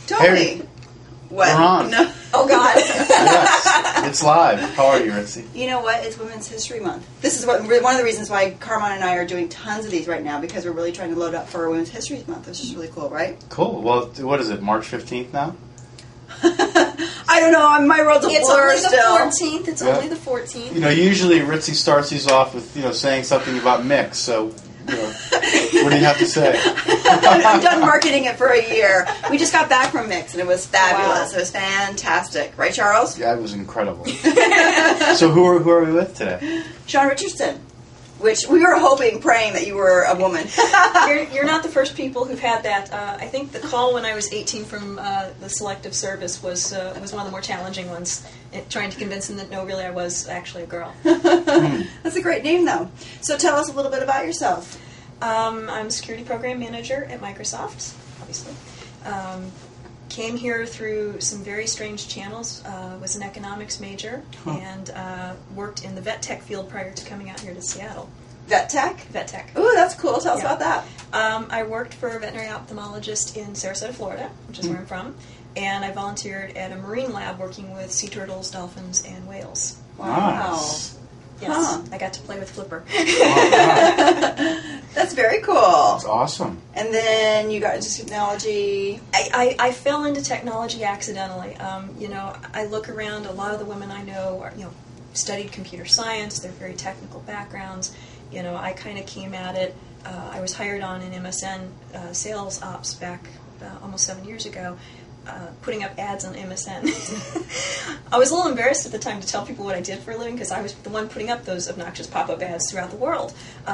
Totally. Hey, What? we're on. No. Oh, God. Yes, it's live. How are you, Ritzy? You know what? It's Women's History Month. This is one of the reasons why Carmine and I are doing tons of these right now, because we're really trying to load up for Women's History Month, which is really cool, right? Cool. Well, what is it, March 15th now? I don't know. My world's a blur still. It's only the 14th. It's Yeah. only the 14th. You know, usually Ritzy starts these off with, saying something about mix, so, what do you have to say? I've done marketing it for a year. We just got back from Mix, and it was fabulous. Wow. It was fantastic. Right, Charles? Yeah, it was incredible. So who are we with today? Sean Richardson, which we were hoping, praying that you were a woman. You're not the first people who've had that. I think the call when I was 18 from the Selective Service was one of the more challenging ones, trying to convince them that, no, really, I was actually a girl. That's a great name, though. So tell us a little bit about yourself. I'm a security program manager at Microsoft, obviously. Came here through some very strange channels. Was an economics major and worked in the vet tech field prior to coming out here to Seattle. Vet Tech? Vet tech. Ooh, that's cool. Tell us Yeah. about that. I worked for a veterinary ophthalmologist in Sarasota, Florida, which is where I'm from, and I volunteered at a marine lab working with sea turtles, dolphins, and whales. Wow. Nice. Yes, Huh. I got to play with Flipper. That's very cool. That's awesome. And then you got into technology. I fell into technology accidentally. I look around. A lot of the women I know are, studied computer science. They're very technical backgrounds. I kind of came at it. I was hired on in MSN sales ops back almost 7 years ago, putting up ads on MSN. I was a little embarrassed at the time to tell people what I did for a living because I was the one putting up those obnoxious pop-up ads throughout the world.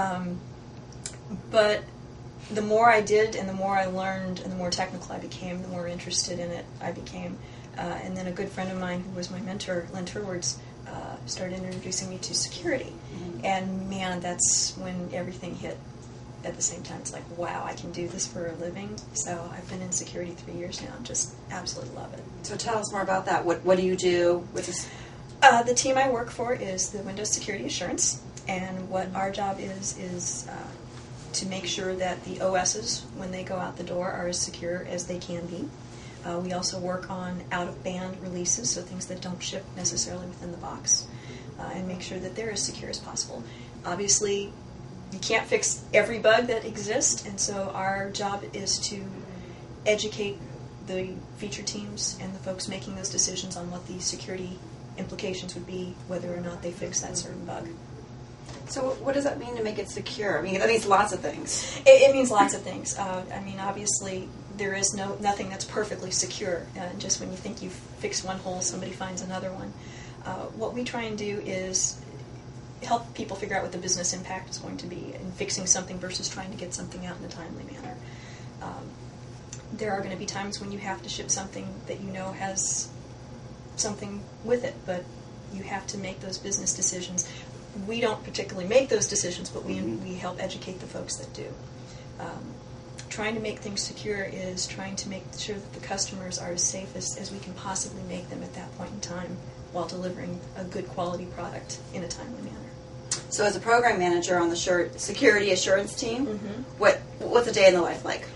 But the more I did and the more I learned and the more technical I became, the more interested in it I became. And then a good friend of mine who was my mentor, Lynn Turwards, started introducing me to security. Mm-hmm. And man, that's when everything hit at the same time. It's like, wow, I can do this for a living. So I've been in security 3 years now and just absolutely love it. So tell us more about that. What do you do with this? The team I work for is the Windows Security Assurance. And what our job is to make sure that the OSs, when they go out the door, are as secure as they can be. We also work on out-of-band releases, so things that don't ship necessarily within the box, and make sure that they're as secure as possible. Obviously, you can't fix every bug that exists, and so our job is to educate the feature teams and the folks making those decisions on what the security implications would be, whether or not they fix that certain bug. So what does that mean to make it secure? I mean, that means lots of things. It means lots of things. Obviously, there is nothing that's perfectly secure. Just when you think you've fixed one hole, somebody finds another one. What we try and do is help people figure out what the business impact is going to be in fixing something versus trying to get something out in a timely manner. There are going to be times when you have to ship something that you know has something with it, but you have to make those business decisions. We don't particularly make those decisions, but we help educate the folks that do. Trying to make things secure is trying to make sure that the customers are as safe as we can possibly make them at that point in time while delivering a good quality product in a timely manner. So as a program manager on the security assurance team, Mm-hmm. what's a day in the life like?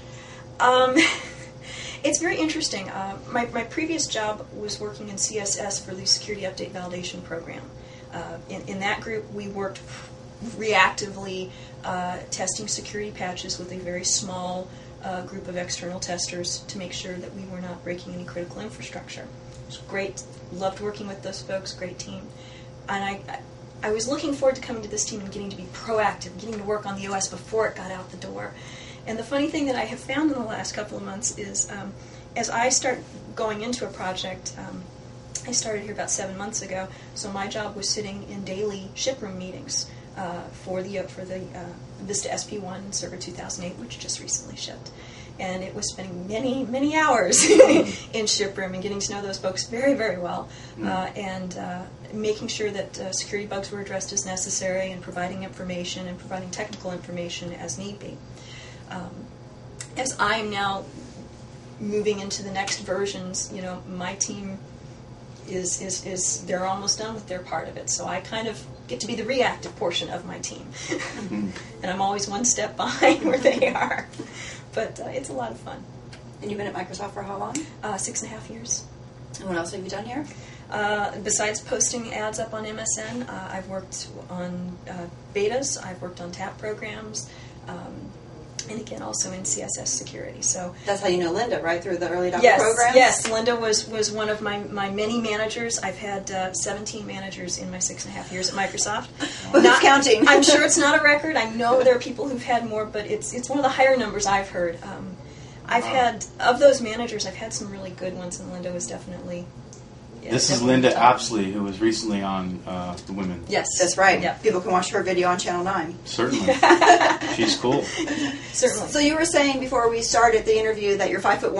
It's very interesting. My previous job was working in CSS for the Security Update Validation Program. In that group, we worked reactively testing security patches with a very small group of external testers to make sure that we were not breaking any critical infrastructure. It was great. Loved working with those folks. Great team. And I was looking forward to coming to this team and getting to be proactive, getting to work on the OS before it got out the door. And the funny thing that I have found in the last couple of months is as I start going into a project, I started here about 7 months ago, so my job was sitting in daily shiproom meetings for the Vista SP1 Server 2008, which just recently shipped. And it was spending many, many hours in shiproom and getting to know those folks very, very well, and making sure that security bugs were addressed as necessary and providing information and providing technical information as need be. As I'm now moving into the next versions, my team is they're almost done with their part of it. So I kind of get to be the reactive portion of my team. And I'm always one step behind where they are. But it's a lot of fun. And you've been at Microsoft for how long? 6.5 years. And what else have you done here? Besides posting ads up on MSN, I've worked on betas, I've worked on TAP programs, and again also in CSS security. So that's how you know Linda, right? Through the early adopter yes, programs? Yes, Linda was one of my many managers. I've had 17 managers in my 6.5 years at Microsoft. But who's counting? I'm sure it's not a record. I know there are people who've had more, but it's one of the higher numbers I've heard. I've had, of those managers, I've had some really good ones, and Linda was definitely... Yeah, this is definitely Linda top. Apsley, who was recently on The Women. Yes. That's right. Yep. People can watch her video on Channel 9. Certainly. She's cool. Certainly. So you were saying before we started the interview that you're 5'1".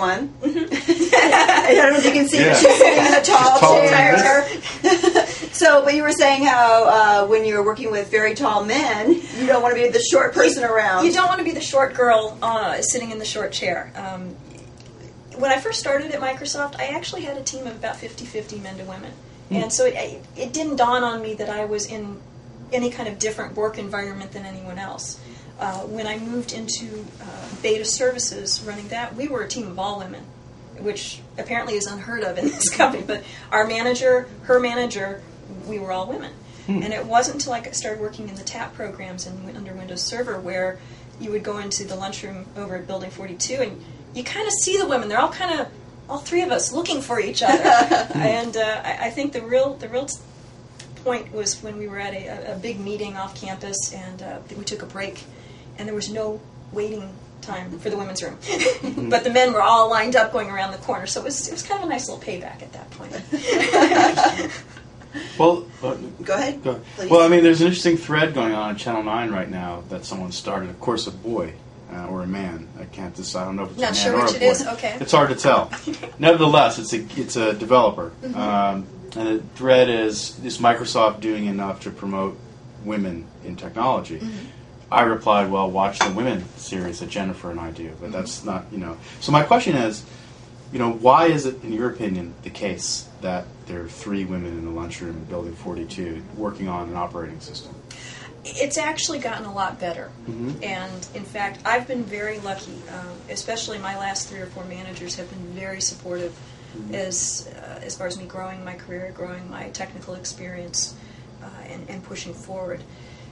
I don't know if you can see, Yeah. but she's sitting in a tall taller chair. than So, but you were saying how when you're working with very tall men, you don't want to be the short person around. You don't want to be the short girl sitting in the short chair. When I first started at Microsoft, I actually had a team of about 50-50 men to women. And so it didn't dawn on me that I was in any kind of different work environment than anyone else. When I moved into beta services running that, we were a team of all women, which apparently is unheard of in this company. But our manager, her manager, we were all women. And it wasn't until I started working in the TAP programs and under Windows Server where you would go into the lunchroom over at Building 42 and you kind of see the women. They're all kind of, all three of us, looking for each other. And I think the real point was when we were at a big meeting off campus and we took a break and there was no waiting time for the women's room. But the men were all lined up going around the corner. So it was kind of a nice little payback at that point. Well, Go ahead. go. Please. Well, I mean, there's an interesting thread going on Channel 9 right now that someone started. Of course, a boy or a man. I can't decide. I don't know if it's Not a man sure or which a it boy. is. Okay. It's hard to tell. Nevertheless, it's a developer, and the thread is Microsoft doing enough to promote women in technology? I replied, well, watch the Women series that Jennifer and I do, but that's not, So my question is, why is it, in your opinion, the case that there are 3 women in the lunchroom in Building 42 working on an operating system? It's actually gotten a lot better. And in fact, I've been very lucky, especially my last 3 or 4 managers have been very supportive as far as me growing my career, growing my technical experience, and pushing forward.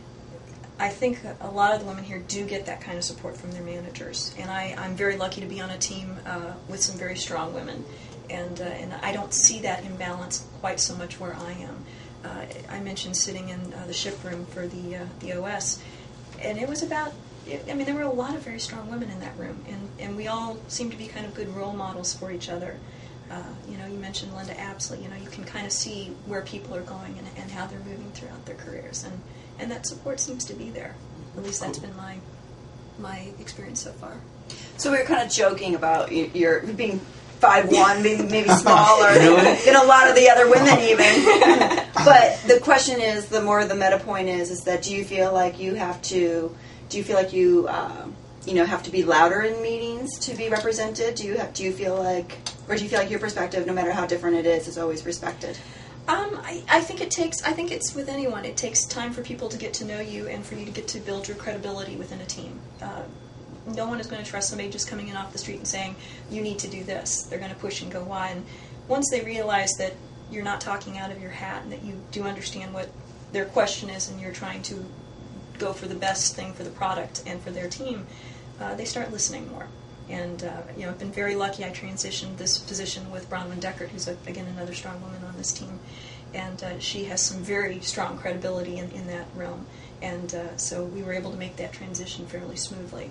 I think a lot of the women here do get that kind of support from their managers, and I'm very lucky to be on a team with some very strong women, and I don't see that imbalance quite so much where I am. I mentioned sitting in the shift room for the OS, and it was about, there were a lot of very strong women in that room, and we all seem to be kind of good role models for each other. You mentioned Linda Apsley. You can kind of see where people are going and how they're moving throughout their careers, and that support seems to be there. At least that's been my experience so far. So we were kind of joking about your being 5'1", being maybe smaller Really? than a lot of the other women even. But the question is, the more the meta point is that do you feel like you have to be louder in meetings to be represented? Do you feel like your perspective, no matter how different it is always respected? I think it's with anyone. It takes time for people to get to know you and for you to get to build your credibility within a team. No one is going to trust somebody just coming in off the street and saying, you need to do this. They're going to push and go why. And once they realize that you're not talking out of your hat and that you do understand what their question is and you're trying to go for the best thing for the product and for their team, they start listening more. And I've been very lucky. I transitioned this position with Bronwyn Deckert, who's again another strong woman on this team, and she has some very strong credibility in that realm. And so we were able to make that transition fairly smoothly.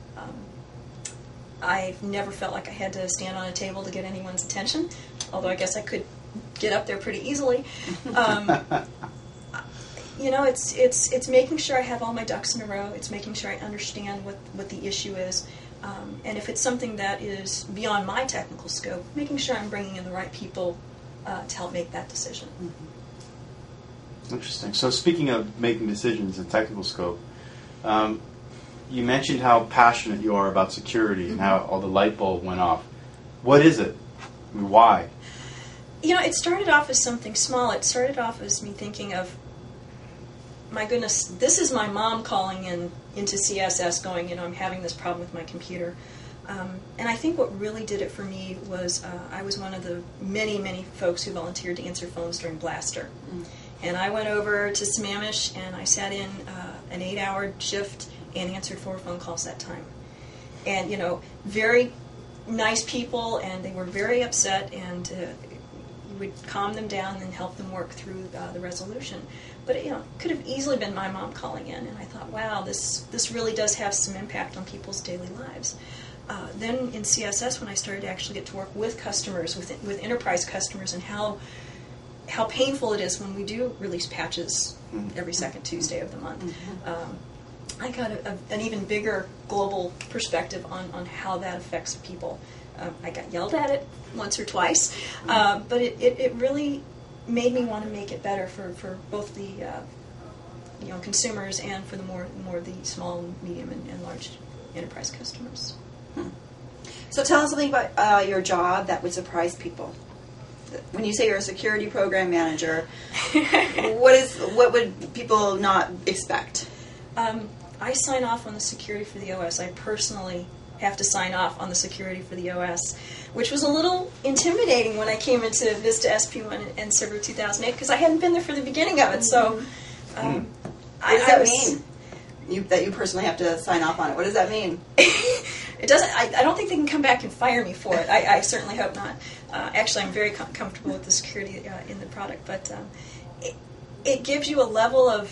I've never felt like I had to stand on a table to get anyone's attention, although I guess I could get up there pretty easily. It's making sure I have all my ducks in a row. It's making sure I understand what the issue is. And if it's something that is beyond my technical scope, making sure I'm bringing in the right people to help make that decision. Interesting. So speaking of making decisions in technical scope, you mentioned how passionate you are about security and how all the light bulb went off. What is it? I mean, why? It started off as something small. It started off as me thinking of, my goodness, this is my mom calling into CSS going, I'm having this problem with my computer. And I think what really did it for me was I was one of the many, many folks who volunteered to answer phones during Blaster. And I went over to Sammamish and I sat in an 8-hour shift and answered 4 phone calls that time. And, you know, very nice people, and they were very upset, and you would calm them down and help them work through the resolution. But it, you know, could have easily been my mom calling in, and I thought, wow, this really does have some impact on people's daily lives. Then in CSS, when I started to actually get to work with customers, with enterprise customers, and how painful it is when we do release patches every second Tuesday of the month. I got an even bigger global perspective on how that affects people. I got yelled at it once or twice, but it really made me want to make it better for both the consumers and for the more the small, medium, and large enterprise customers. So tell us something about your job that would surprise people. When you say you're a security program manager, what would people not expect? I sign off on the security for the OS. I personally have to sign off on the security for the OS, which was a little intimidating when I came into Vista SP1 and Server 2008 because I hadn't been there for the beginning of it. So, what does that mean? That you personally have to sign off on it. What does that mean? It doesn't. I don't think they can come back and fire me for it. I certainly hope not. Actually, I'm very comfortable with the security in the product, but it gives you a level of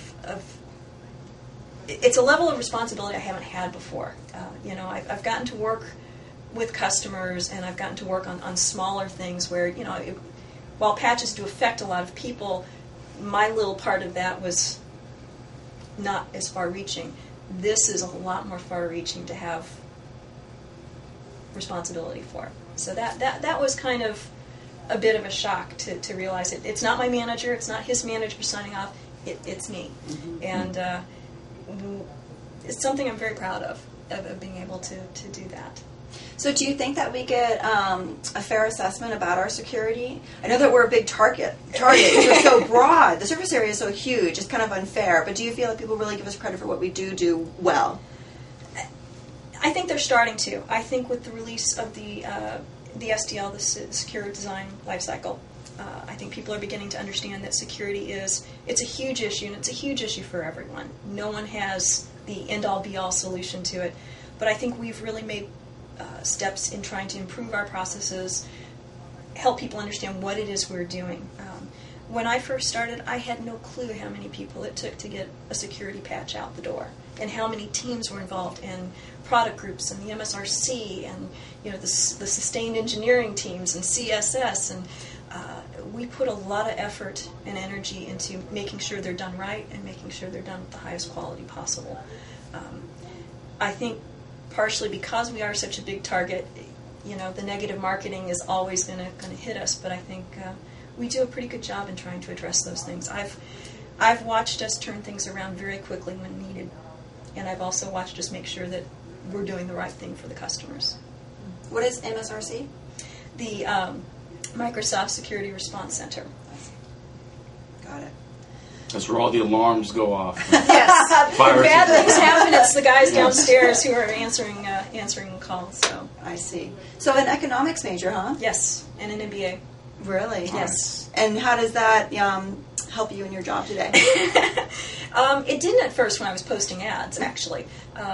it's a level of responsibility I haven't had before. I've gotten to work with customers, and I've gotten to work on smaller things where, while patches do affect a lot of people, my little part of that was not as far-reaching. This is a lot more far-reaching to have responsibility for. So that was kind of a bit of a shock to realize it's not my manager, it's not his manager signing off, it's me. And it's something I'm very proud of being able to do that. So do you think that we get a fair assessment about our security? I know that we're a big target because we're so broad. The surface area is so huge. It's kind of unfair. But do you feel that people really give us credit for what we do well? I think they're starting to. I think with the release of the SDL, the Secure Design Lifecycle, I think people are beginning to understand that security it's a huge issue, and it's a huge issue for everyone. No one has the end-all, be-all solution to it. But I think we've really made steps in trying to improve our processes, help people understand what it is we're doing. When I first started, I had no clue how many people it took to get a security patch out the door, and how many teams were involved, and product groups, and the MSRC, and the sustained engineering teams, and CSS, and we put a lot of effort and energy into making sure they're done right and making sure they're done with the highest quality possible. I think partially because we are such a big target, the negative marketing is always going to hit us, but I think we do a pretty good job in trying to address those things. I've watched us turn things around very quickly when needed, and I've also watched us make sure that we're doing the right thing for the customers. What is MSRC? The Microsoft Security Response Center. Got it. That's where all the alarms go off. Yes. Bad things happen. It's the guys Yes. downstairs who are answering calls. So I see. So an economics major, huh? yes, and an MBA. Really? Yes. And how does that help you in your job today? It didn't at first when I was posting ads, actually.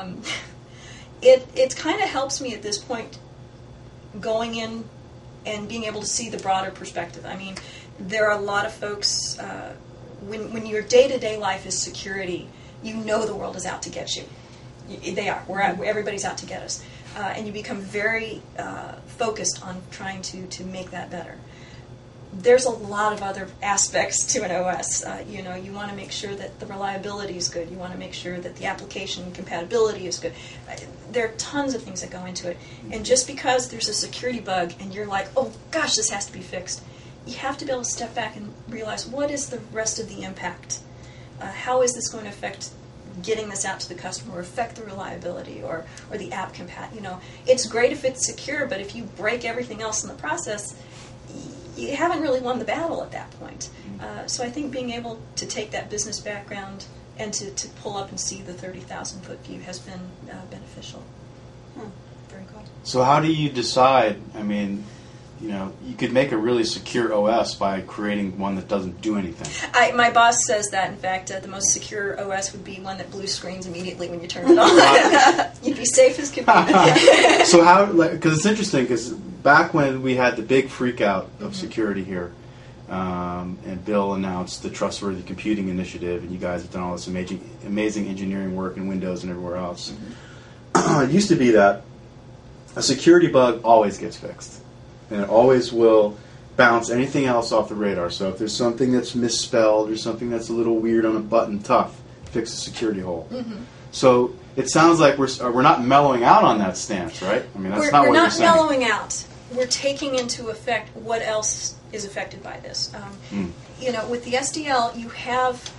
It kind of helps me at this point going in and being able to see the broader perspective. I mean, there are a lot of folks, when your day-to-day life is security, the world is out to get you. They are. Everybody's out to get us. And you become very focused on trying to make that better. There's a lot of other aspects to an OS. You want to make sure that the reliability is good. You want to make sure that the application compatibility is good. There are tons of things that go into it. And just because there's a security bug and you're like, oh gosh, this has to be fixed, you have to be able to step back and realize what is the rest of the impact. How is this going to affect getting this out to the customer, or affect the reliability, or the app compat? It's great if it's secure, but if you break everything else in the process, you haven't really won the battle at that point. So I think being able to take that business background and to pull up and see the 30,000-foot view has been beneficial. Very cool. So how do you decide? I mean, you could make a really secure OS by creating one that doesn't do anything. My boss says that, in fact, the most secure OS would be one that blue screens immediately when you turn it on. You'd be safe as could be. So how, because it's interesting, because back when we had the big freak out of security here, and Bill announced the Trustworthy Computing Initiative, and you guys have done all this amazing engineering work in Windows and everywhere else. It used to be that a security bug always gets fixed. And it always will bounce anything else off the radar. So if there's something that's misspelled or something that's a little weird on a button, tough, fix the security hole. Mm-hmm. So it sounds like we're not mellowing out on that stance, right? I mean, that's not what you're saying. We're not mellowing out. We're taking into effect what else is affected by this. With the SDL, you have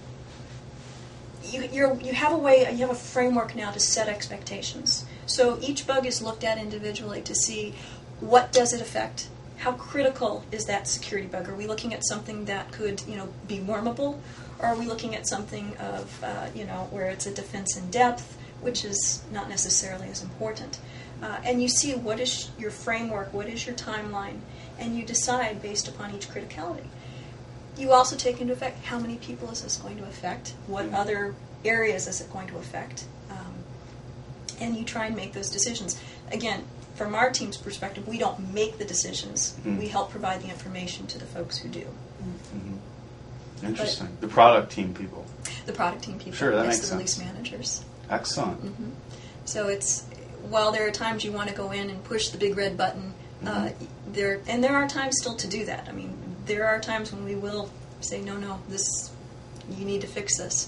a framework now to set expectations. So each bug is looked at individually to see what does it affect. How critical is that security bug? Are we looking at something that could, be wormable, or are we looking at something of, where it's a defense in depth, which is not necessarily as important? And you see what is your framework, what is your timeline, and you decide based upon each criticality. You also take into effect how many people is this going to affect, what other areas is it going to affect, and you try and make those decisions. Again, from our team's perspective, we don't make the decisions. We help provide the information to the folks who do. Interesting. The product team people. The product team people. Sure, that makes the sense. release managers. Excellent. So it's, while there are times you want to go in and push the big red button, there are times still to do that. I mean, there are times when we will say, no, you need to fix this.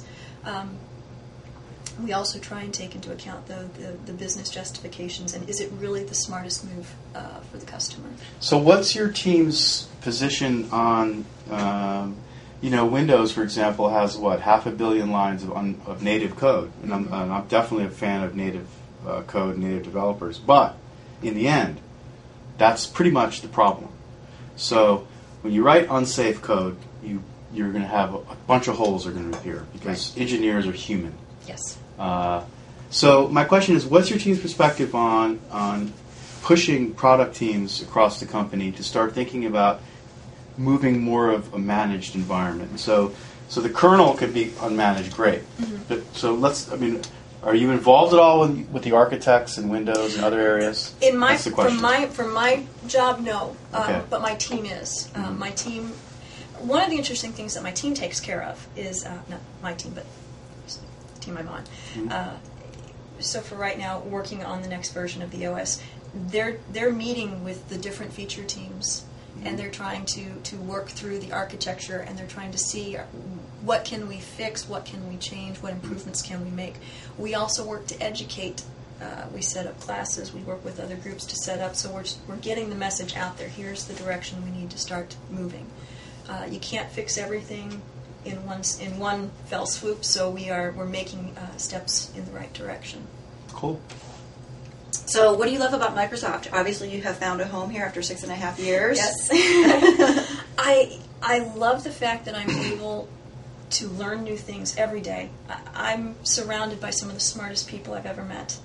We also try and take into account the business justifications, and is it really the smartest move for the customer? So what's your team's position on, Windows, for example, has, 500 million lines of native code, and I'm definitely a fan of native code, native developers, but in the end, that's pretty much the problem. So when you write unsafe code, you're going to have a bunch of holes are going to appear, because engineers are human. Yes. So my question is, what's your team's perspective on pushing product teams across the company to start thinking about moving more of a managed environment? So the kernel could be unmanaged, great. But are you involved at all with the architects and Windows and other areas? That's the question. From my job, no. Okay. But my team is. My team. One of the interesting things that my team takes care of is not my team, but the team I'm on. So for right now, working on the next version of the OS, they're meeting with the different feature teams, and they're trying to work through the architecture, and they're trying to see what can we fix, what can we change, what improvements can we make. We also work to educate. We set up classes. We work with other groups to set up. So we're getting the message out there. Here's the direction we need to start moving. You can't fix everything in one fell swoop. So we're making steps in the right direction. Cool. So what do you love about Microsoft? Obviously, you have found a home here after 6.5 years. Yes. I love the fact that I'm able to learn new things every day. I'm surrounded by some of the smartest people I've ever met.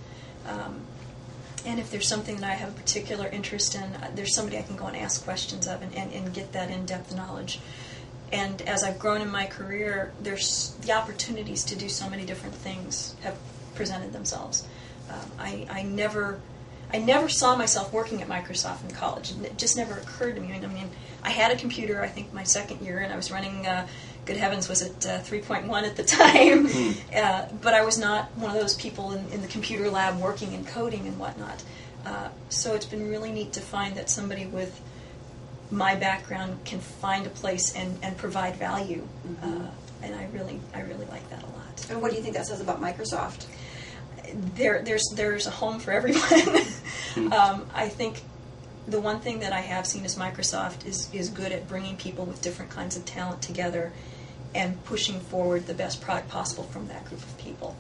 And if there's something that I have a particular interest in, there's somebody I can go and ask questions of and get that in-depth knowledge. And as I've grown in my career, there's the opportunities to do so many different things have presented themselves. I never saw myself working at Microsoft in college. It just never occurred to me. I mean, I had a computer, I think, my second year, and I was running, good heavens, was it 3.1 at the time? But I was not one of those people in the computer lab working and coding and whatnot. So it's been really neat to find that somebody with my background can find a place and provide value. And I really like that a lot. And what do you think that says about Microsoft? There's a home for everyone. I think the one thing that I have seen is Microsoft is good at bringing people with different kinds of talent together and pushing forward the best product possible from that group of people.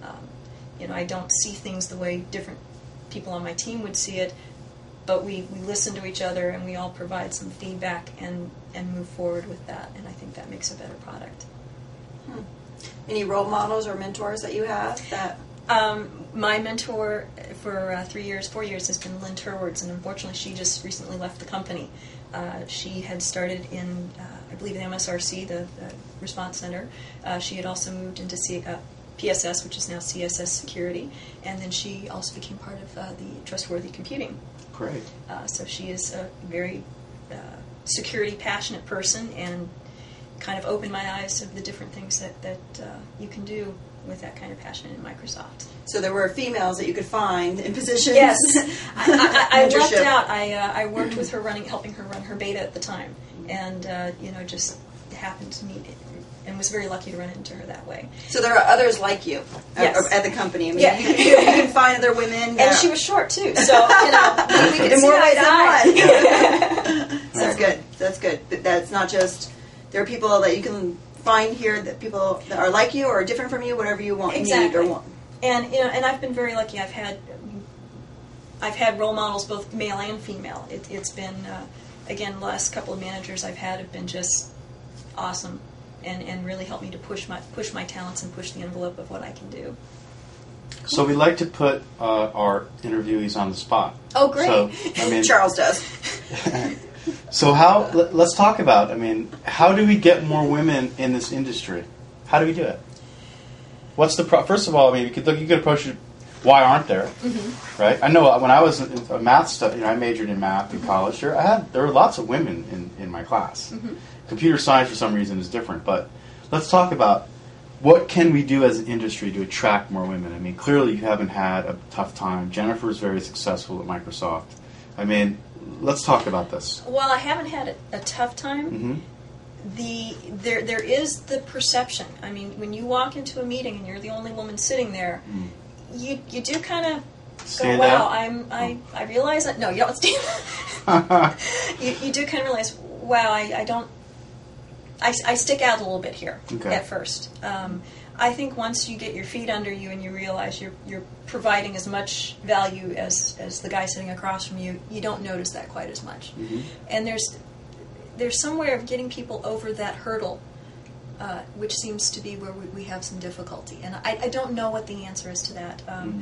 I don't see things the way different people on my team would see it, but we listen to each other and we all provide some feedback and move forward with that, and I think that makes a better product. Any role models or mentors that you have that My mentor for 4 years has been Lynn Turwards, and unfortunately she just recently left the company. She had started in, I believe, the MSRC, the Response Center. She had also moved into PSS, which is now CSS Security, and then she also became part of the Trustworthy Computing. Great. So she is a very security passionate person, and kind of opened my eyes to the different things that you can do with that kind of passion in Microsoft. So there were females that you could find in positions. Yes, I lucked Mentorship. out. I worked with her, helping her run her beta at the time, and just happened to meet it, and was very lucky to run into her that way. So there are others like you Yes. at the company. I mean, Yeah. you can find other women. And she was short too, so we could in see more eye ways to eye. than one. That's good. That's good. But that's not just, there are people that you can find here, that people that are like you or are different from you, whatever you want, Exactly. need or want. And and I've been very lucky. I've had role models, both male and female. It's been again, the last couple of managers I've had have been just awesome, and really helped me to push my talents and push the envelope of what I can do. So we like to put our interviewees on the spot. Oh, great! So, I mean, Charles does. so let's talk about, how do we get more women in this industry? How do we do it? What's the first of all, you could approach it, why aren't there? Mm-hmm. Right? I know when I was in math stuff, I majored in math in college. There were lots of women in my class. Mm-hmm. Computer science, for some reason, is different. But let's talk about what can we do as an industry to attract more women. Clearly you haven't had a tough time. Jennifer's very successful at Microsoft. Let's talk about this. Well, I haven't had a tough time. Mm-hmm. There is the perception. When you walk into a meeting and you're the only woman sitting there, you do kind of Stand go, wow, out? I realize that. No, you don't stand. you do kind of realize, wow, I stick out a little bit here at first. I think once you get your feet under you and you realize you're providing as much value as the guy sitting across from you, you don't notice that quite as much. Mm-hmm. And there's some way of getting people over that hurdle, which seems to be where we have some difficulty. And I don't know what the answer is to that.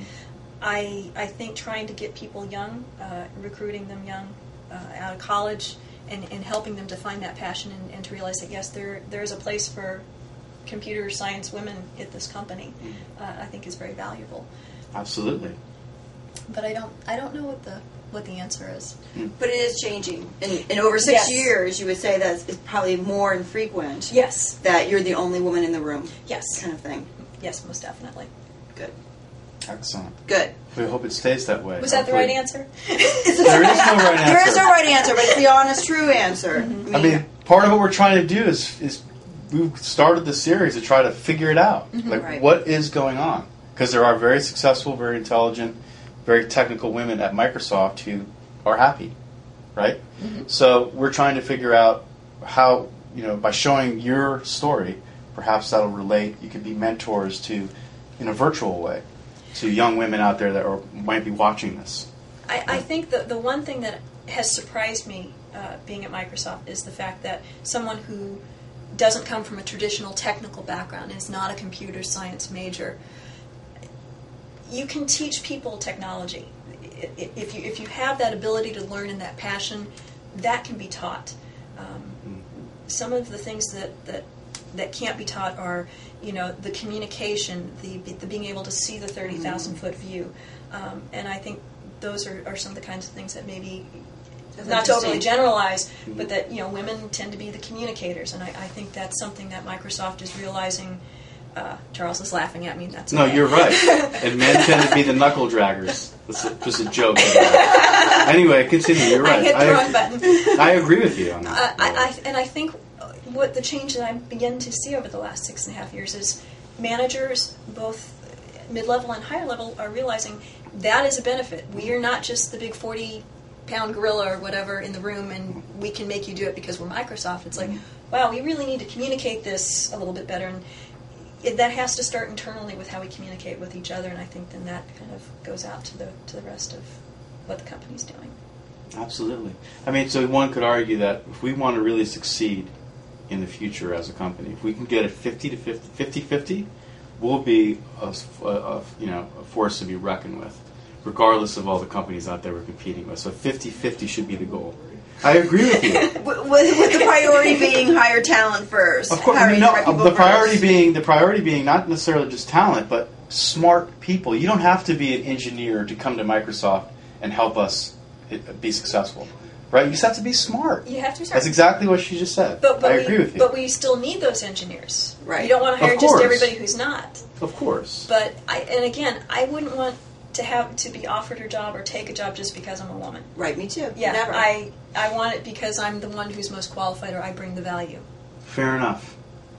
I think trying to get people young, recruiting them young out of college, and helping them to find that passion and to realize that, yes, there is a place for computer science women at this company, I think is very valuable. Absolutely. But I don't know what the answer is. But it is changing. In over 6 years, you would say that it's probably more infrequent. Yes. That you're the only woman in the room. Yes. Kind of thing. Yes, most definitely. Good. Excellent. Good. We hope it stays that way. Was that the right answer? There is no right answer. There is no right answer, but it's the honest, true answer. Mm-hmm. Part of what we're trying to do is we've started the series to try to figure it out. Right. What is going on? Because there are very successful, very intelligent, very technical women at Microsoft who are happy, right? Mm-hmm. So we're trying to figure out how, by showing your story, perhaps that'll relate. You could be mentors to, in a virtual way, to young women out there that might be watching this. I think the one thing that has surprised me being at Microsoft is the fact that someone who doesn't come from a traditional technical background and is not a computer science major, you can teach people technology. If you have that ability to learn and that passion, that can be taught. Some of the things that can't be taught are, the communication, the being able to see the 30,000 foot view, and I think those are some of the kinds of things that maybe, not to overly generalize, but that women tend to be the communicators, and I think that's something that Microsoft is realizing. Charles is laughing at me. That's no, okay. You're right. And men tend to be the knuckle draggers. That's just a joke. Anyway, continue. You're right. I hit the wrong button. I agree with you on that. I think what the change that I'm beginning to see over the last 6.5 years is managers, both mid-level and higher level, are realizing that is a benefit. We are not just the big 40-pound gorilla or whatever in the room, and we can make you do it because we're Microsoft. It's like, wow, we really need to communicate this a little bit better, and that has to start internally with how we communicate with each other, and I think then that kind of goes out to the rest of what the company's doing. Absolutely. So one could argue that if we want to really succeed in the future as a company, if we can get a 50-50, will be a force to be reckoned with, regardless of all the companies out there we're competing with. So 50-50 should be the goal. I agree with you. with the priority being hire talent first. Of course, the priority being not necessarily just talent, but smart people. You don't have to be an engineer to come to Microsoft and help us be successful, right? You just have to be smart. You have to be smart. That's exactly what she just said. But I agree with you. But we still need those engineers. Right. You don't want to hire just everybody who's not. Of course. But I wouldn't want to be offered a job or take a job just because I'm a woman. Right, me too. Yeah, Never. I want it because I'm the one who's most qualified, or I bring the value. Fair enough.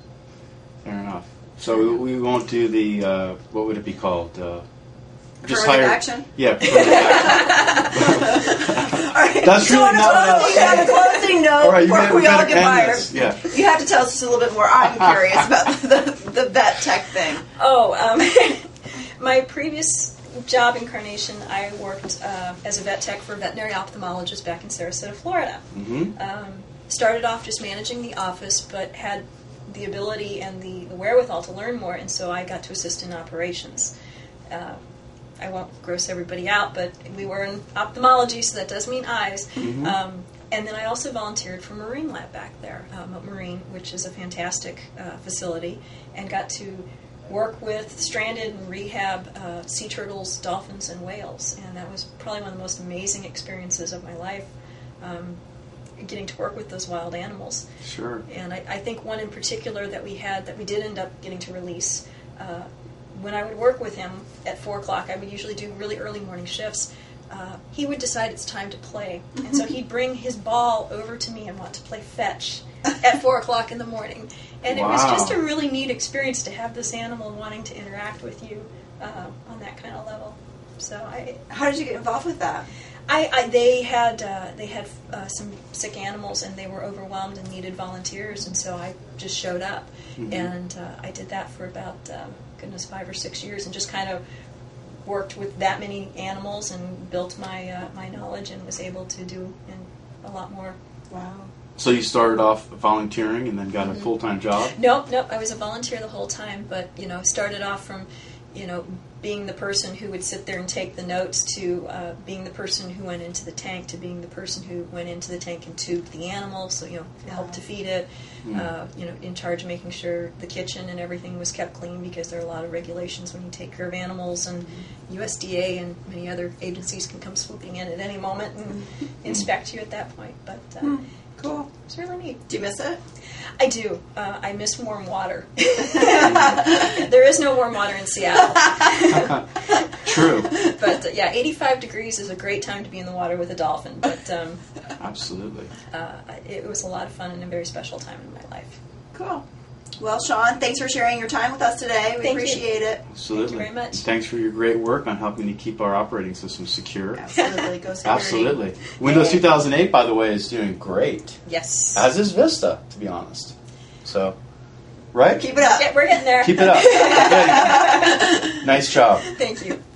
So we won't do the what would it be called? Just hire action. Yeah. All right. That's so really not you have a closing note all right, before we all get fired. Yeah. You have to tell us just a little bit more. I'm curious about the vet tech thing. My previous job incarnation, I worked as a vet tech for a veterinary ophthalmologist back in Sarasota, Florida. Mm-hmm. Started off just managing the office, but had the ability and the wherewithal to learn more, and so I got to assist in operations. I won't gross everybody out, but we were in ophthalmology, so that does mean eyes. Mm-hmm. And then I also volunteered for Marine Lab back there, Marine, which is a fantastic facility, and got to work with stranded and rehab sea turtles, dolphins, and whales. And that was probably one of the most amazing experiences of my life, getting to work with those wild animals. Sure. And I think one in particular that we did end up getting to release, when I would work with him at 4 o'clock, I would usually do really early morning shifts. He would decide it's time to play. And so he'd bring his ball over to me and want to play fetch at 4 o'clock in the morning. And it was just a really neat experience to have this animal wanting to interact with you on that kind of level. So how did you get involved with that? They had some sick animals, and they were overwhelmed and needed volunteers, and so I just showed up. Mm-hmm. And I did that for about 5 or 6 years, and just kind of worked with that many animals and built my my knowledge, and was able to do a lot more. Wow. So you started off volunteering and then got a full-time job? Nope. I was a volunteer the whole time, but started off from being the person who would sit there and take the notes, to being the person who went into the tank, to being the person who went into the tank and tubed the animal, so helped to feed it, in charge of making sure the kitchen and everything was kept clean, because there are a lot of regulations when you take care of animals, and USDA and many other agencies can come swooping in at any moment and inspect you at that point. But cool. It's really neat. Do you miss it? I do. I miss warm water. There is no warm water in Seattle. True. But 85 degrees is a great time to be in the water with a dolphin. But absolutely. It was a lot of fun and a very special time in my life. Cool. Well, Sean, thanks for sharing your time with us today. We appreciate it. Absolutely. Thank you very much. And thanks for your great work on helping to keep our operating system secure. Absolutely. Go security. Absolutely. Windows 2008, by the way, is doing great. Yes. As is Vista, to be honest. So, right? Keep it up. Yeah, we're getting there. Keep it up. Nice job. Thank you.